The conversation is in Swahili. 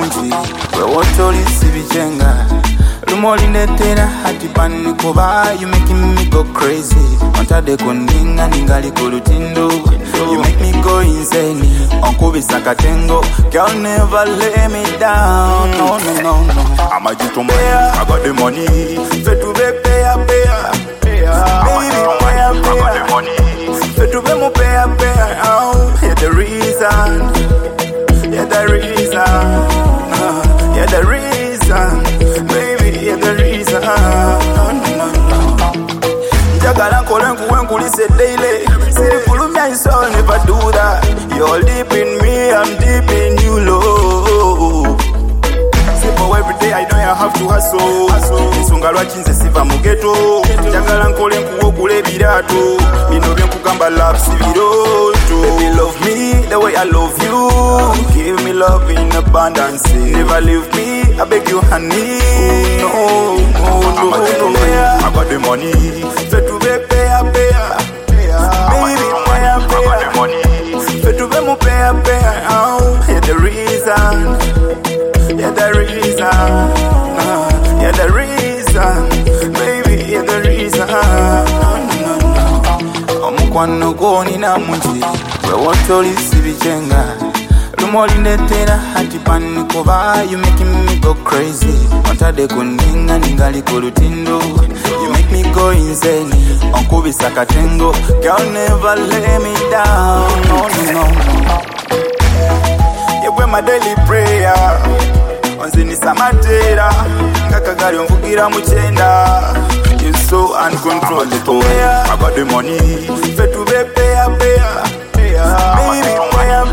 munji we wotoli sibichenga lumoli netera hati pani kuba you making me go crazy ontade kundinga ningali kulutindo you make me go insane onkubisa katengo girl never let me down no no no no I'm a jito money I got the money fe to be pay baby pay I got the money fe to be mo pay oh yeah the reason yeah the reason yeah the reason baby yeah the reason jagala nkole nkuwenkulise daily sirifulumya insol never do that you're deep in me I'm deep in you low simple every day I know I have to hustle nsonga lwachinze siva mu ghetto jagala nkole nkuwogula ebirato bino byenkugamba love sibiroto baby love me the way I love you give me love in abundance never leave me I beg you honey no I got the money fe to be pay baby pay I got the money fe to be mo pay oh yeah the reason yeah the reason yeah the reason baby yeah the reason omukwano goni na munji we wotoli sibichenga lumoli netera hati pani kuba you making me go crazy ontade kundinga ningali kulutindo you make me go insane onkubisa katengo girl never let me down no no no yebwe my daily prayer onzini samatera ngakagali omvugira muchenda you so uncontrollable I got the money fe to be pay baby pay